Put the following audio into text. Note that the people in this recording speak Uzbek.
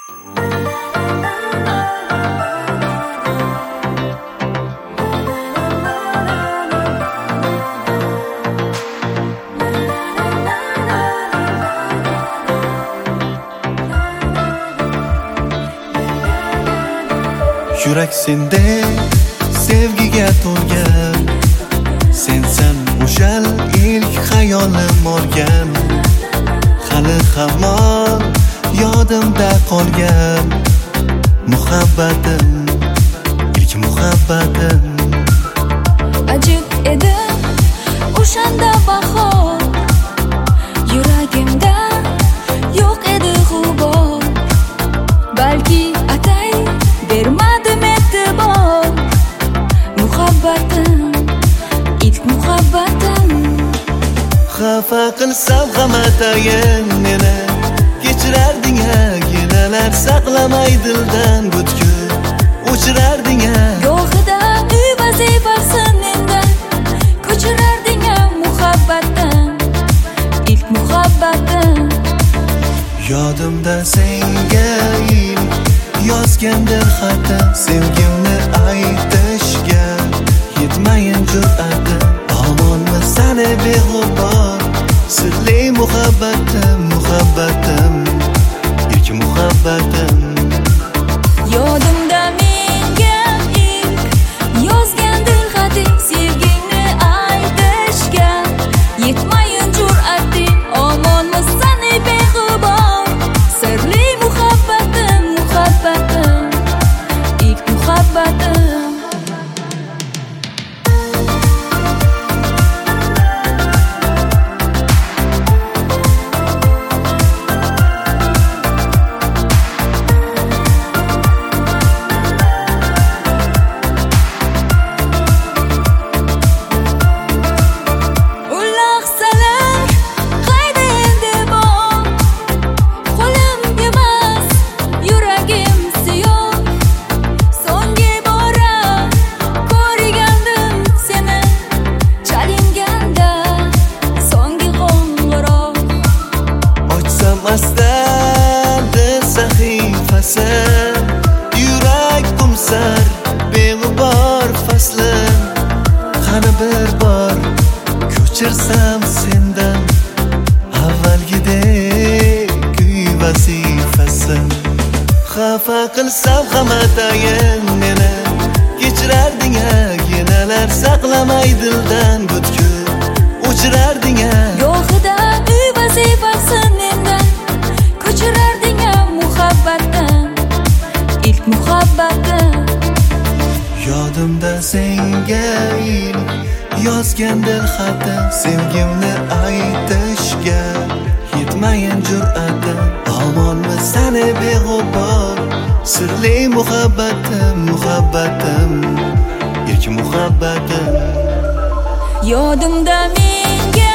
Yurak sendek sevgiga to'lgan, sensan o'shal ilk xayolim olgan. Hali hamon yodimda qolgan muhabbatim, ilk muhabbatim. Ajib edi o'shanda bahor, yuragimda yo'q edi g'ubor. Balki atay bermadim e'tibor, muhabbatim, ilk muhabbatim. Xafa qilsam ham atayin meni, kechirarding-a, yillar saqlamay dildan butkul o'chirarding-a. Gohida uy vazifasi mendan ko'chirarding-a, muhabbatim, ilk muhabbatim. Yodimda senga ilk yozgandir xatim, sevgimni aytishga yetmayin jur'atim. Omonmi sani beg'ubor sirli muhabbatim, muhabbatim, ilk muhabbatim. Yodimda menga ilk yozgandir xating, sevgingni aytishga yetmayin jur'ating. Omonmi sani beg'ubor sirli muhabbatim, muhabbatim, ilk muhabbatim. Astardir sahifasi, yurak qumsar beg'ubor faslim. Qani bir bor ko'chirsam sendan avvalgidek uy vazifasi. Xafa qilsam ham atayin meni, kechirarding-a, yillar saqlamay dildan butkul o'chirarding-a. Gohida uy vazifasi mendan ko'chirarding-a, muhabbatim, ilk muhabbatim. Yodimda senga ilk yozgandir xatim, sevgimni aytishga yetmayin jur'atim. Omonmi sani beg'ubor sirli muhabbatim, muhabbatim, ilk muhabbatim. Yodimda menga